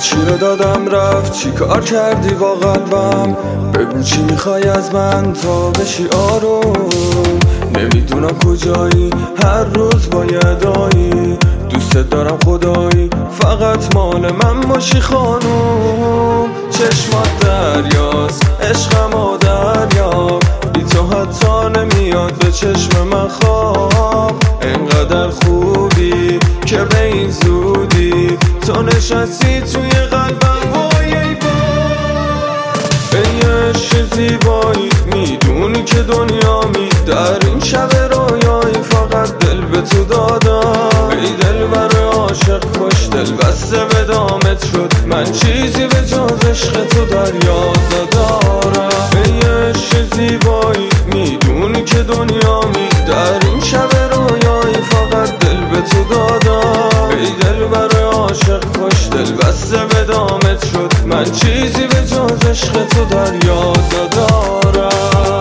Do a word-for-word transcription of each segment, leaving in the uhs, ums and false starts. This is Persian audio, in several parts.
چی رو دادم رفت، چی کار کردی با قلبم؟ بگو چی میخوای از من تا بشی آروم. نمیدونم کجایی، هر روز با یدایی. دوست دارم خدایی، فقط مال من باشی خانوم. چشمات دریاست، عشقم و دریا، بی تو حتی نمیاد به چشم من خواب. انقدر خوبی که به این زودی تو نشستی توی قلبم. وای ای وای ای عشق زیبایی، میدونی که دنیا می در این شب رویایی. فقط دل به تو دادم، ای دل بر عاشق کش، دل بسته به دامت شد. من چیزی به جز عشق تو در یاد ندارم. ای عشق زیبایی، میدونی که دنیا می در این شب رویایی. فقط دل به تو دادم، ای دل بر عاشق کش، دل بسته به دامت شد. من چیزی به جز عشق تو در یاد ندارم.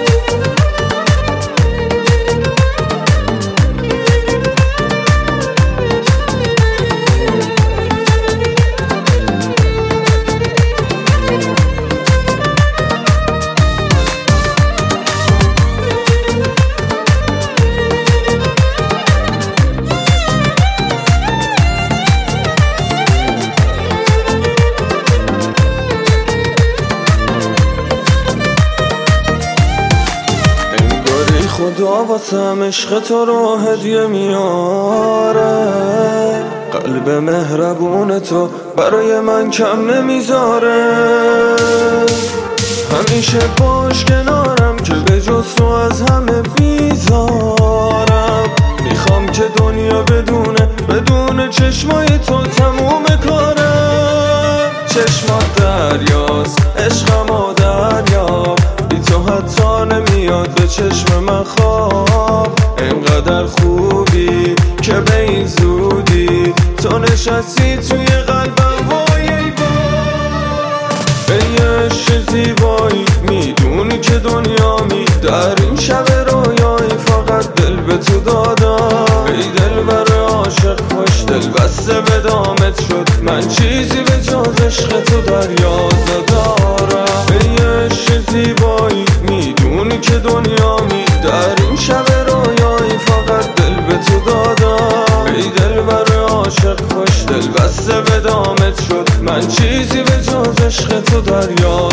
خدا واسم عشق تو رو هدیه میاره، قلب مهربون تو برای من کم نمیذاره. همیشه باش کنارم که به جز تو از همه بیزارم. میخوام که دنیا بدونه، بدون چشمای تو تموم کارم. چشمات دریاست، عشقم و دریا، بی تو حتی نمیاد به چشم من خواب. انقدر خوبی که به این زودی تو نشستی توی قلبم. وای ای وای ای عشق زیبایی، میدونی که دنیا می در این شب رویایی. فقط دل به تو دادم، ای دل بر عاشق کش، دل بسته به دامت شد. من چیزی به جز عشق تو در یاد ندارم. ای عشق زیبایی، میدونی که دنیا می در این شب رویایی. فقط دل به تو دادم، ای دل بر عاشق کش، دل بسته به دامت شد. من چیزی به جز عشق تو در یاد